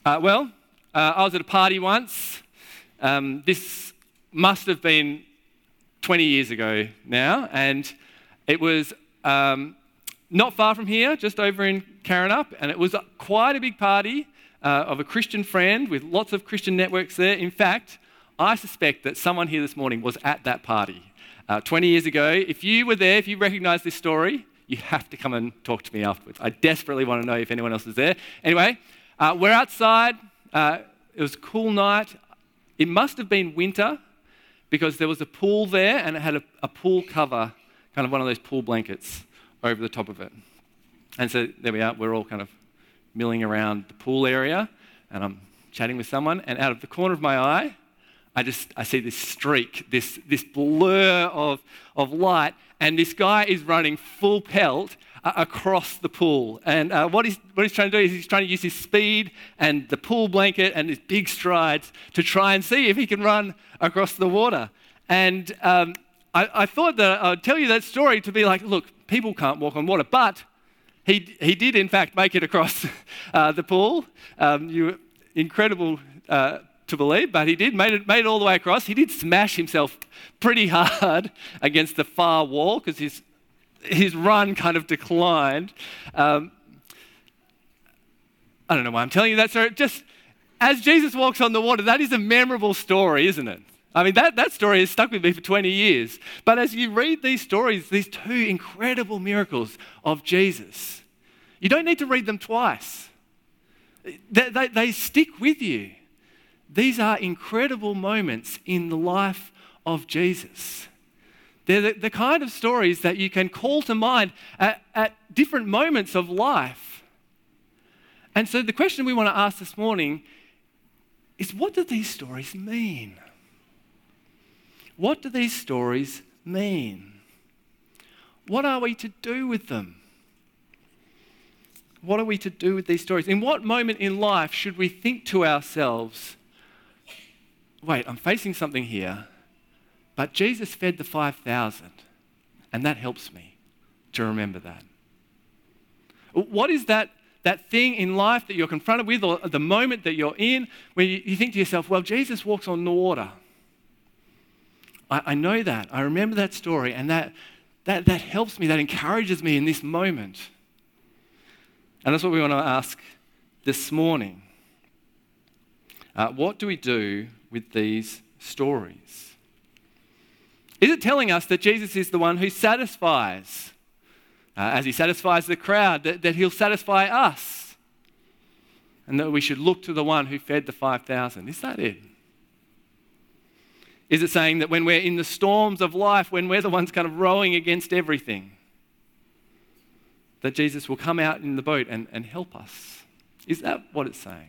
I was at a party once. This must have been 20 years ago now, and it was not far from here, just over in Karrinyup, and it was quite a big party of a Christian friend with lots of Christian networks there. In fact, I suspect that someone here this morning was at that party 20 years ago. If you were there, if you recognise this story, you have to come and talk to me afterwards. I desperately want to know if anyone else is there. Anyway, we're outside. It was a cool night. It must have been winter because there was a pool there and it had a pool cover, kind of one of those pool blankets over the top of it. And so there we are. We're all kind of milling around the pool area and I'm chatting with someone, and out of the corner of my eye, I see this streak, this blur of light, and this guy is running full pelt across the pool. And what he's trying to do is he's trying to use his speed and the pool blanket and his big strides to try and see if he can run across the water. And I thought that I'd tell you that story to be like, look, people can't walk on water, but he did in fact make it across the pool. Incredible to believe, but he did made it all the way across. He did smash himself pretty hard against the far wall because his run kind of declined. I don't know why I'm telling you that story. Just as Jesus walks on the water, that is a memorable story, isn't it? I mean, that story has stuck with me for 20 years. But as you read these stories, these two incredible miracles of Jesus, you don't need to read them twice. They stick with you. These are incredible moments in the life of Jesus. They're the kind of stories that you can call to mind at different moments of life. And so the question we want to ask this morning is, what do these stories mean? What do these stories mean? What are we to do with them? What are we to do with these stories? In what moment in life should we think to ourselves, wait, I'm facing something here, but Jesus fed the 5,000, and that helps me to remember that. What is that thing in life that you're confronted with, or the moment that you're in, where you think to yourself, well, Jesus walks on the water. I know that. I remember that story, and that helps me, that encourages me in this moment. And that's what we want to ask this morning. What do we do with these stories? Is it telling us that Jesus is the one who satisfies, as he satisfies the crowd, that he'll satisfy us, and that we should look to the one who fed the 5,000? Is that it? Is it saying that when we're in the storms of life, when we're the ones kind of rowing against everything, that Jesus will come out in the boat and help us? Is that what it's saying?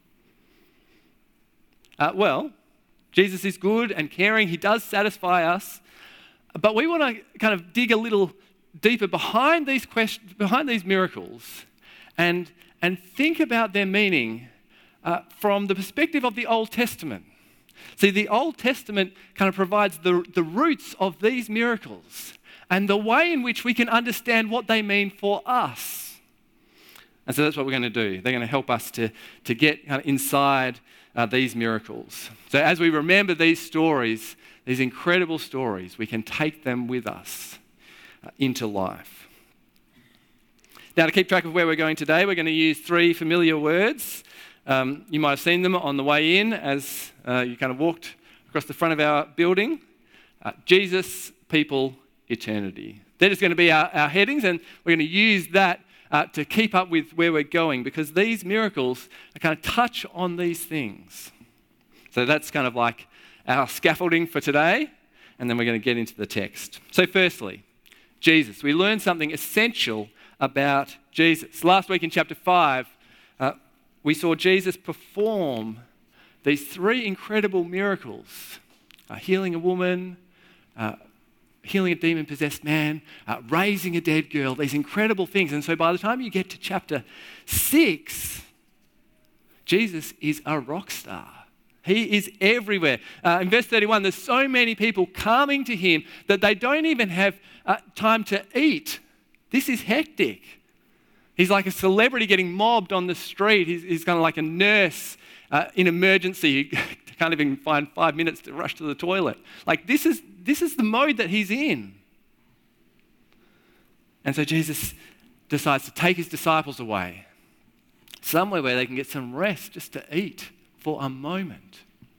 Jesus is good and caring. He does satisfy us. But we want to kind of dig a little deeper behind these questions, behind these miracles, and think about their meaning from the perspective of the Old Testament. See, the Old Testament kind of provides the roots of these miracles and the way in which we can understand what they mean for us. And so that's what we're going to do. They're going to help us to get kind of inside these miracles. So as we remember these stories, these incredible stories, we can take them with us into life. Now, to keep track of where we're going today, we're going to use three familiar words. You might have seen them on the way in as you kind of walked across the front of our building. Jesus, people, eternity. They're just going to be our headings, and we're going to use that to keep up with where we're going, because these miracles kind of touch on these things. So that's kind of like our scaffolding for today, and then we're going to get into the text. So firstly, Jesus. We learned something essential about Jesus. Last week in chapter 5, we saw Jesus perform these three incredible miracles: healing a woman, healing a demon-possessed man, raising a dead girl, these incredible things. And so by the time you get to chapter 6, Jesus is a rock star. He is everywhere. In verse 31, there's so many people coming to him that they don't even have time to eat. This is hectic. He's like a celebrity getting mobbed on the street. He's kind of like a nurse in emergency who can't even find 5 minutes to rush to the toilet. Like this is the mode that he's in. And so Jesus decides to take his disciples away, somewhere where they can get some rest just to eat for a moment.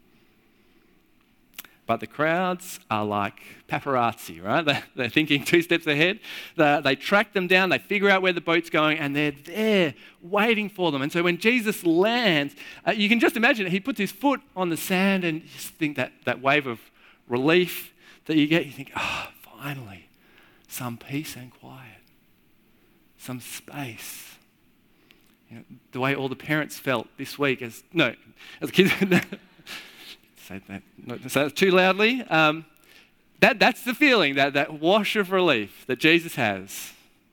But the crowds are like paparazzi, right? They're thinking 2 steps ahead. They track them down, they figure out where the boat's going, and they're there waiting for them. And so when Jesus lands, you can just imagine it. He puts his foot on the sand, and you just think that wave of relief that you get. You think, oh, finally, some peace and quiet, some space. You know, the way all the parents felt this week as kids. Say that, not say it too loudly. That's the feeling, that wash of relief that Jesus has.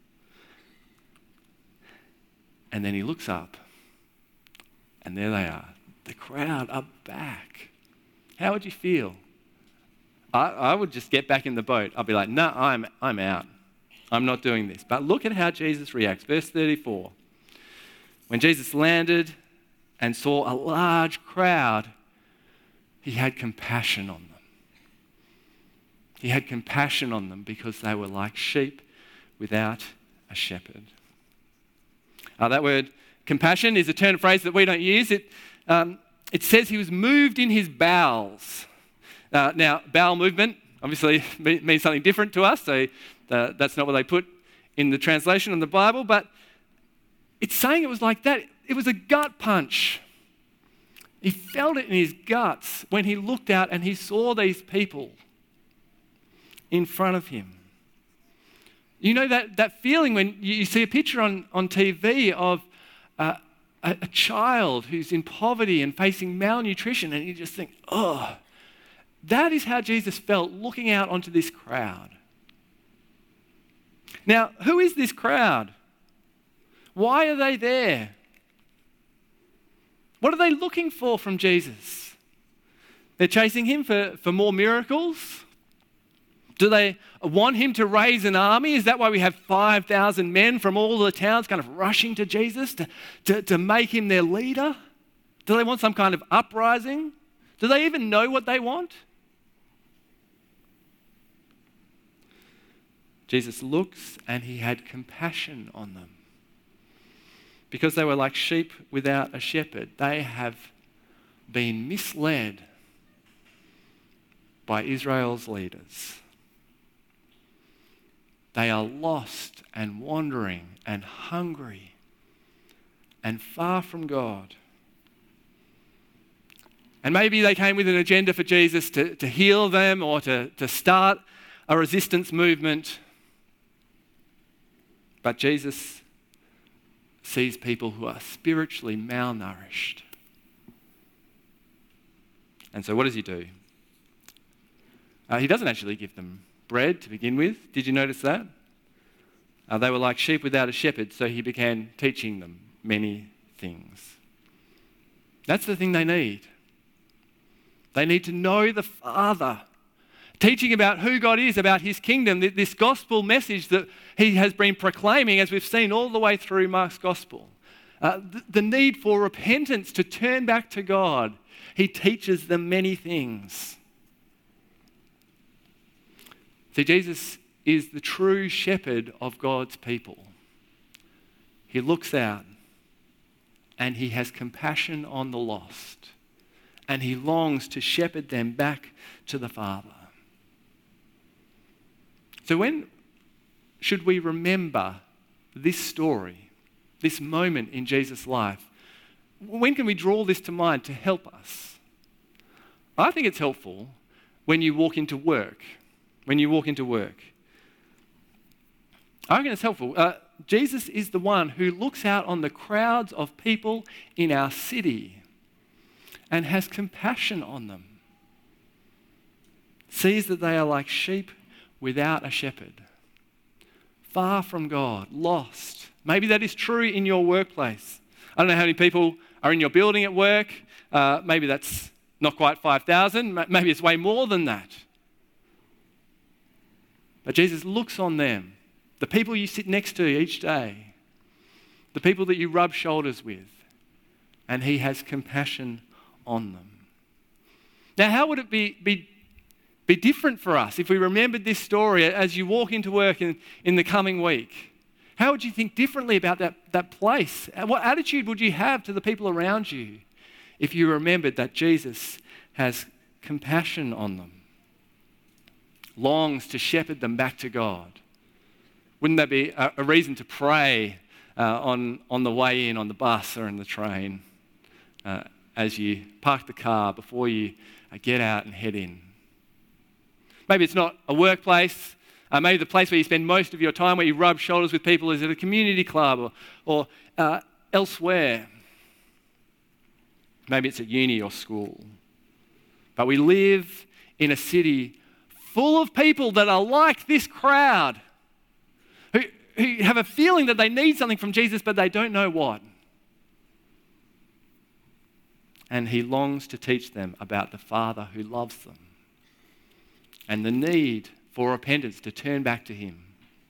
And then he looks up, and there they are. The crowd are back. How would you feel? I would just get back in the boat. I'd be like, no, I'm out. I'm not doing this. But look at how Jesus reacts. Verse 34. When Jesus landed and saw a large crowd, he had compassion on them. He had compassion on them because they were like sheep without a shepherd. That word compassion is a turn of phrase that we don't use. It says he was moved in his bowels. Now, bowel movement obviously means something different to us, so that's not what they put in the translation of the Bible, but it's saying it was like that. It was a gut punch. He felt it in his guts when he looked out and he saw these people in front of him. You know that feeling when you see a picture on TV of a child who's in poverty and facing malnutrition, and you just think, oh, that is how Jesus felt looking out onto this crowd. Now, who is this crowd? Why are they there? What are they looking for from Jesus? They're chasing him for more miracles? Do they want him to raise an army? Is that why we have 5,000 men from all the towns kind of rushing to Jesus to make him their leader? Do they want some kind of uprising? Do they even know what they want? Jesus looks and he had compassion on them. Because they were like sheep without a shepherd. They have been misled by Israel's leaders. They are lost and wandering and hungry and far from God. And maybe they came with an agenda for Jesus to heal them or to start a resistance movement. But Jesus sees people who are spiritually malnourished. And so what does he do? He doesn't actually give them bread to begin with. Did you notice that? They were like sheep without a shepherd, so he began teaching them many things. That's the thing they need. They need to know the Father. Teaching about who God is, about his kingdom, this gospel message that he has been proclaiming, as we've seen all the way through Mark's gospel. The need for repentance, to turn back to God. He teaches them many things. See, Jesus is the true shepherd of God's people. He looks out and he has compassion on the lost, and he longs to shepherd them back to the Father. So when should we remember this story, this moment in Jesus' life? When can we draw this to mind to help us? I think it's helpful when you walk into work. I reckon it's helpful. Jesus is the one who looks out on the crowds of people in our city and has compassion on them. Sees that they are like sheep without a shepherd, far from God, lost. Maybe that is true in your workplace. I don't know how many people are in your building at work. Maybe that's not quite 5,000. Maybe it's way more than that. But Jesus looks on them, the people you sit next to each day, the people that you rub shoulders with, and he has compassion on them. Now, how would it be different for us if we remembered this story as you walk into work in the coming week? How would you think differently about that place? What attitude would you have to the people around you if you remembered that Jesus has compassion on them, longs to shepherd them back to God? Wouldn't that be a reason to pray on the way in on the bus or in the train as you park the car before you get out and head in? Maybe it's not a workplace. Maybe the place where you spend most of your time, where you rub shoulders with people, is at a community club or elsewhere. Maybe it's at uni or school. But we live in a city full of people that are like this crowd, who have a feeling that they need something from Jesus, but they don't know what. And he longs to teach them about the Father who loves them and the need for repentance to turn back to him.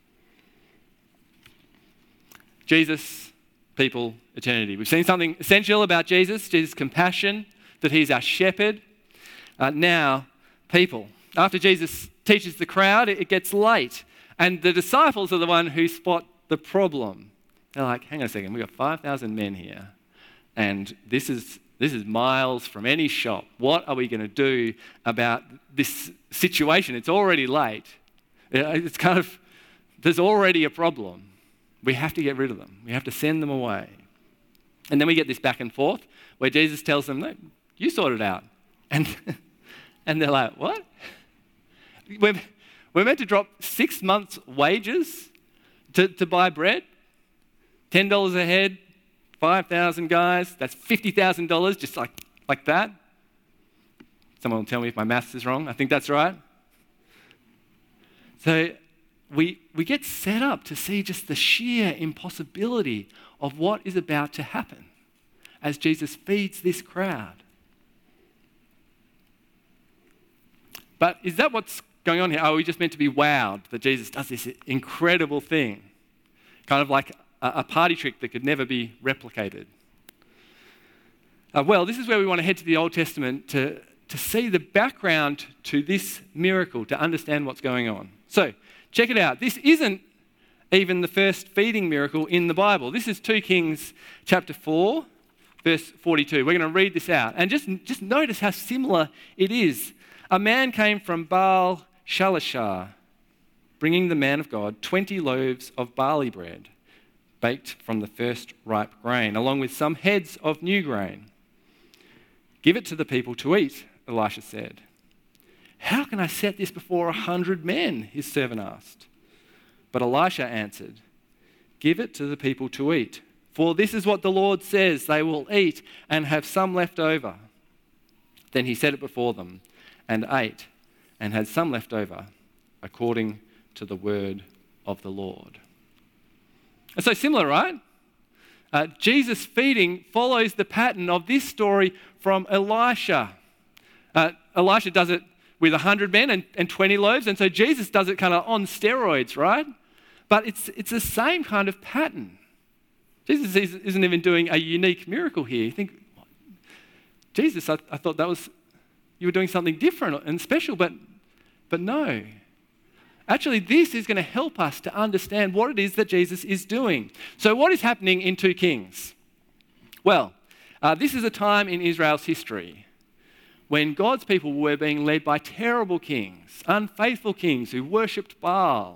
Jesus, people, eternity. We've seen something essential about Jesus' compassion, that he's our shepherd. Now, people. After Jesus teaches the crowd, it gets late. And the disciples are the one who spot the problem. They're like, hang on a second, we've got 5,000 men here. And this is miles from any shop. What are we going to do about this situation? It's already late. It's there's already a problem. We have to get rid of them. We have to send them away. And then we get this back and forth where Jesus tells them, no, you sort it out. And they're like, what? We're meant to drop 6 months' wages to buy bread? $10 a head, 5,000 guys, that's $50,000 just like that. Someone will tell me if my maths is wrong. I think that's right. So we get set up to see just the sheer impossibility of what is about to happen as Jesus feeds this crowd. But is that what's going on here? Are we just meant to be wowed that Jesus does this incredible thing? Kind of like a party trick that could never be replicated. Well, this is where we want to head to the Old Testament to see the background to this miracle, to understand what's going on. So, check it out. This isn't even the first feeding miracle in the Bible. This is 2 Kings chapter 4, verse 42. We're going to read this out. And just notice how similar it is. A man came from Baal Shalishah, bringing the man of God 20 loaves of barley bread, baked from the first ripe grain, along with some heads of new grain. Give it to the people to eat, Elisha said. How can I set this before 100 men? His servant asked. But Elisha answered, give it to the people to eat, for this is what the Lord says, they will eat and have some left over. Then he set it before them and ate and had some left over, according to the word of the Lord. And so similar, right? Jesus feeding follows the pattern of this story from Elisha. Elisha does it with 100 men and 20 loaves, and so Jesus does it kind of on steroids, right? But it's the same kind of pattern. Jesus isn't even doing a unique miracle here. You think, Jesus, I thought you were doing something different and special, but no. Actually, this is going to help us to understand what it is that Jesus is doing. So what is happening in 2 Kings? Well, this is a time in Israel's history when God's people were being led by terrible kings, unfaithful kings who worshipped Baal.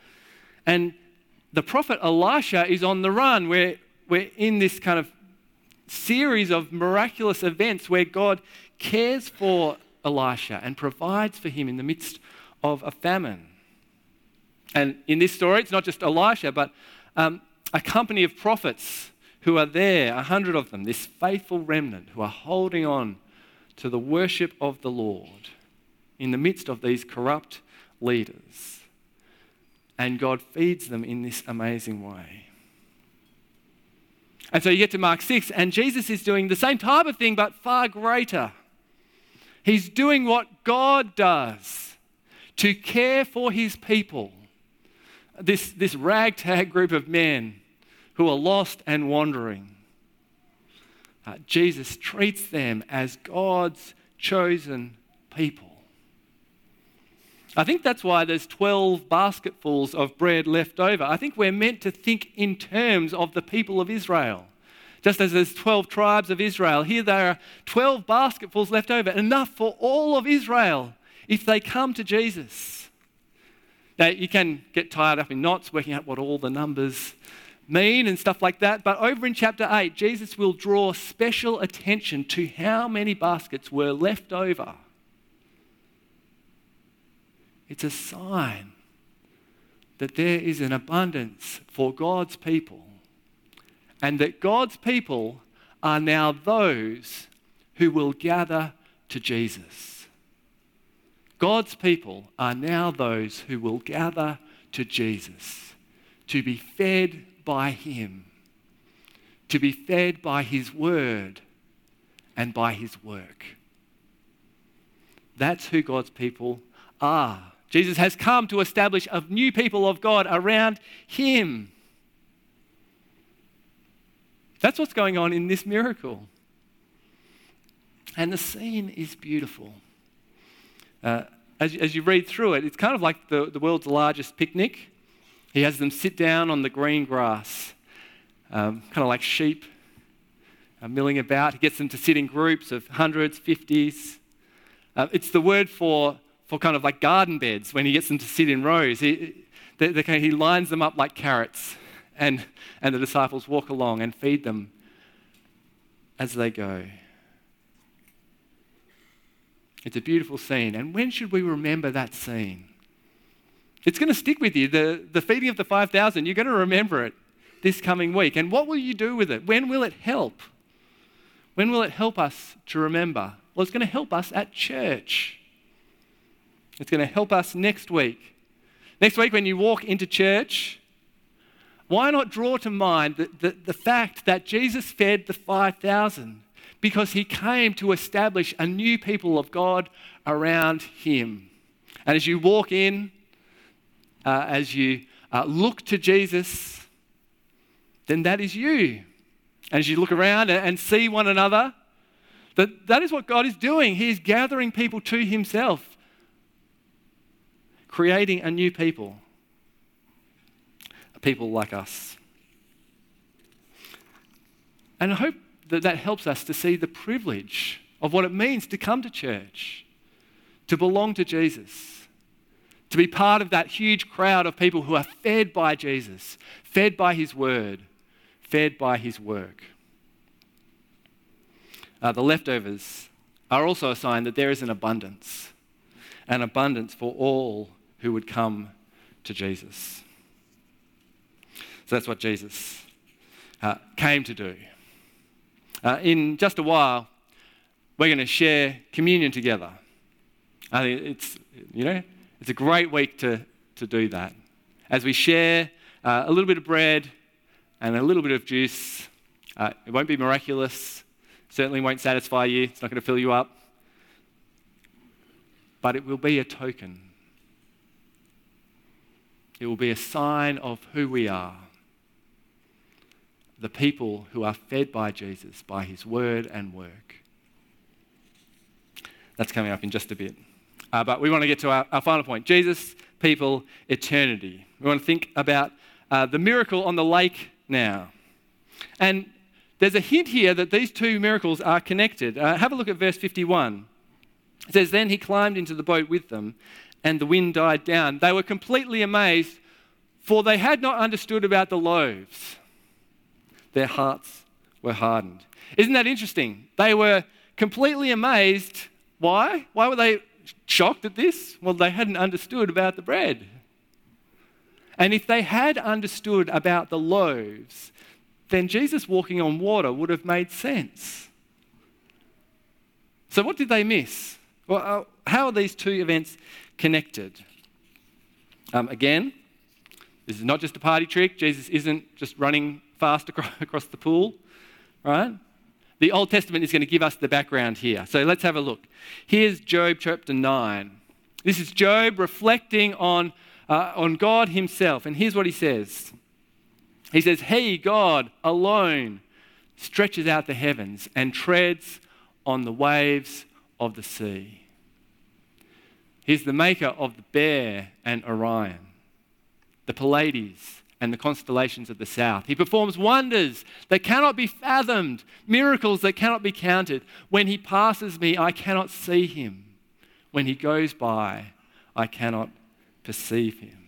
And the prophet Elisha is on the run. We're in this kind of series of miraculous events where God cares for Elisha and provides for him in the midst of a famine. And in this story, it's not just Elisha, but a company of prophets who are there, 100 of them, this faithful remnant who are holding on to the worship of the Lord in the midst of these corrupt leaders. And God feeds them in this amazing way. And so you get to Mark 6, and Jesus is doing the same type of thing, but far greater. He's doing what God does to care for his people. This ragtag group of men who are lost and wandering. Jesus treats them as God's chosen people. I think that's why there's 12 basketfuls of bread left over. I think we're meant to think in terms of the people of Israel. Just as there's 12 tribes of Israel, here there are 12 basketfuls left over, enough for all of Israel if they come to Jesus. Now, you can get tied up in knots working out what all the numbers mean and stuff like that, but over in chapter 8, Jesus will draw special attention to how many baskets were left over. It's a sign that there is an abundance for God's people, and that God's people are now those who will gather to Jesus. God's people are now those who will gather to Jesus, to be fed by him, to be fed by his word and by his work. That's who God's people are. Jesus has come to establish a new people of God around him. That's what's going on in this miracle. And the scene is beautiful. As you read through it, it's kind of like the world's largest picnic. He has them sit down on the green grass, kind of like sheep milling about. He gets them to sit in groups of hundreds, 50s. It's the word for kind of like garden beds when he gets them to sit in rows. He lines them up like carrots, and the disciples walk along and feed them as they go. It's a beautiful scene. And when should we remember that scene? It's going to stick with you. The feeding of the 5,000, you're going to remember it this coming week. And what will you do with it? When will it help? When will it help us to remember? Well, it's going to help us at church. It's going to help us next week. Next week when you walk into church, why not draw to mind the fact that Jesus fed the 5,000? Because he came to establish a new people of God around him. And as you walk in, as you look to Jesus, then that is you. And as you look around and see one another, that is what God is doing. He is gathering people to himself, creating a new people, a people like us. And I hope that helps us to see the privilege of what it means to come to church, to belong to Jesus, to be part of that huge crowd of people who are fed by Jesus, fed by his word, fed by his work. The leftovers are also a sign that there is an abundance for all who would come to Jesus. So that's what Jesus came to do. In just a while, we're going to share communion together. I think it's a great week to do that. As we share a little bit of bread and a little bit of juice, it won't be miraculous, certainly won't satisfy you, it's not going to fill you up, but it will be a token. It will be a sign of who we are. The people who are fed by Jesus, by his word and work. That's coming up in just a bit. But we want to get to our final point. Jesus, people, eternity. We want to think about the miracle on the lake now. And there's a hint here that these two miracles are connected. Have a look at verse 51. It says, "Then he climbed into the boat with them, and the wind died down. They were completely amazed, for they had not understood about the loaves. Their hearts were hardened." Isn't that interesting? They were completely amazed. Why? Why were they shocked at this? Well, they hadn't understood about the bread. And if they had understood about the loaves, then Jesus walking on water would have made sense. So what did they miss? Well, how are these two events connected? Again, this is not just a party trick. Jesus isn't just running fast across the pool, right? The Old Testament is going to give us the background here. So let's have a look. Here's Job chapter 9. This is Job reflecting on God himself. And here's what he says. He says, He, God, alone stretches out the heavens and treads on the waves of the sea. He's the maker of the Bear and Orion, the Pleiades and the constellations of the south. He performs wonders that cannot be fathomed, miracles that cannot be counted. When He passes me, I cannot see Him. When He goes by, I cannot perceive Him.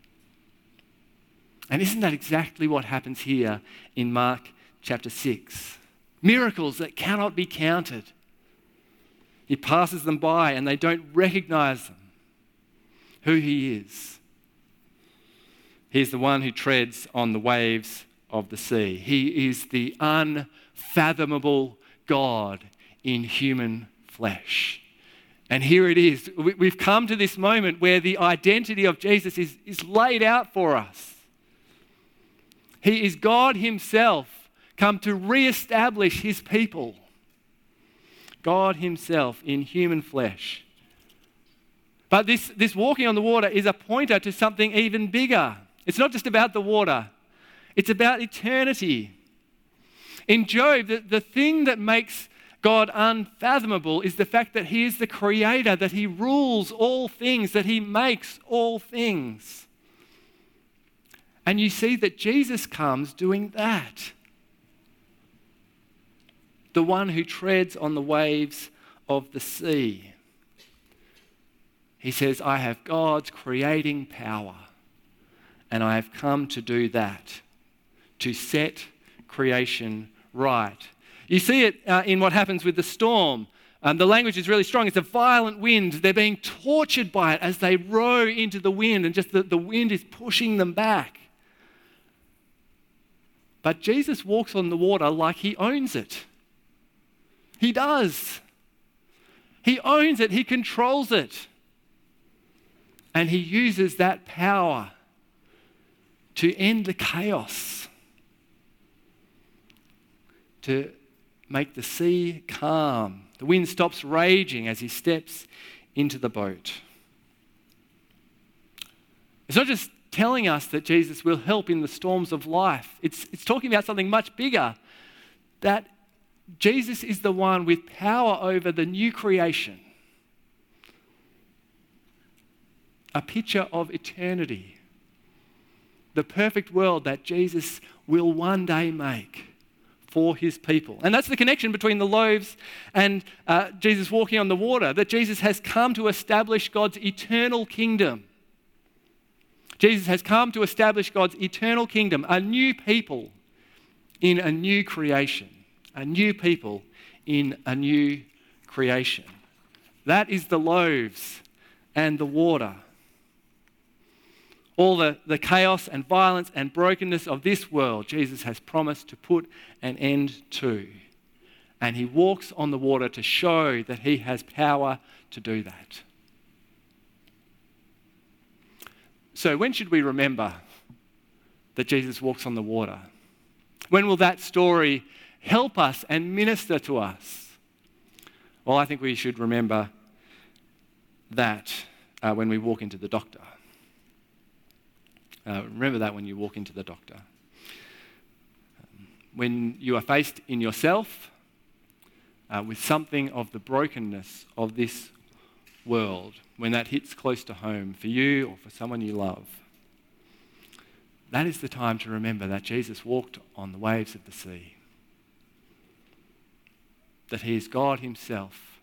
And isn't that exactly what happens here in Mark chapter 6? Miracles that cannot be counted. He passes them by and they don't recognize them, who He is. He's the one who treads on the waves of the sea. He is the unfathomable God in human flesh. And here it is. We've come to this moment where the identity of Jesus is laid out for us. He is God Himself come to re-establish His people. God Himself in human flesh. But this walking on the water is a pointer to something even bigger. It's not just about the water. It's about eternity. In Job, the thing that makes God unfathomable is the fact that He is the Creator, that He rules all things, that He makes all things. And you see that Jesus comes doing that. The one who treads on the waves of the sea. He says, I have God's creating power, and I have come to do that, to set creation right. You see it in what happens with the storm. The language is really strong. It's a violent wind. They're being tortured by it as they row into the wind, and just the wind is pushing them back. But Jesus walks on the water like He owns it. He does. He owns it. He controls it. And He uses that power to end the chaos, to make the sea calm. The wind stops raging as He steps into the boat. It's not just telling us that Jesus will help in the storms of life. It's talking about something much bigger, that Jesus is the one with power over the new creation. A picture of eternity. The perfect world that Jesus will one day make for His people. And that's the connection between the loaves and Jesus walking on the water, that Jesus has come to establish God's eternal kingdom. Jesus has come to establish God's eternal kingdom, a new people in a new creation. A new people in a new creation. That is the loaves and the water. All the chaos and violence and brokenness of this world, Jesus has promised to put an end to. And He walks on the water to show that He has power to do that. So when should we remember that Jesus walks on the water? When will that story help us and minister to us? Well, I think we should remember that when we walk into the doctor. Remember that when you walk into the doctor. When you are faced in yourself with something of the brokenness of this world, when that hits close to home for you or for someone you love, that is the time to remember that Jesus walked on the waves of the sea. That He is God Himself.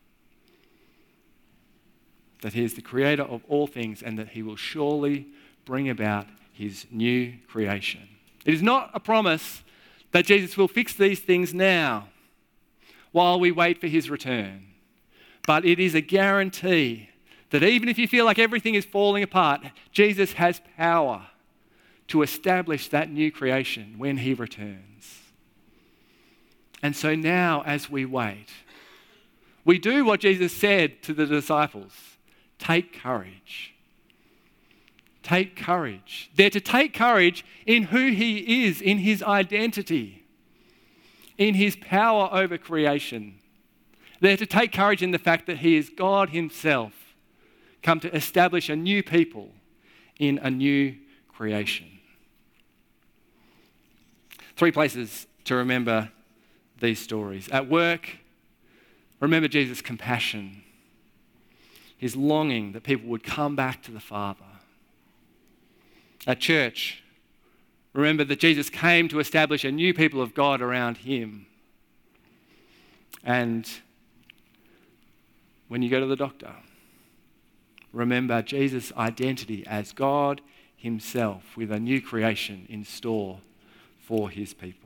That He is the Creator of all things, and that He will surely bring about His new creation. It is not a promise that Jesus will fix these things now while we wait for His return. But it is a guarantee that even if you feel like everything is falling apart, Jesus has power to establish that new creation when He returns. And so now, as we wait, we do what Jesus said to the disciples: take courage. Take courage. They're to take courage in who He is, in His identity, in His power over creation. They're to take courage in the fact that He is God Himself, come to establish a new people in a new creation. 3 places to remember these stories. At work, remember Jesus' compassion, his longing that people would come back to the Father. At church, remember that Jesus came to establish a new people of God around him. And when you go to the doctor, remember Jesus' identity as God himself with a new creation in store for his people.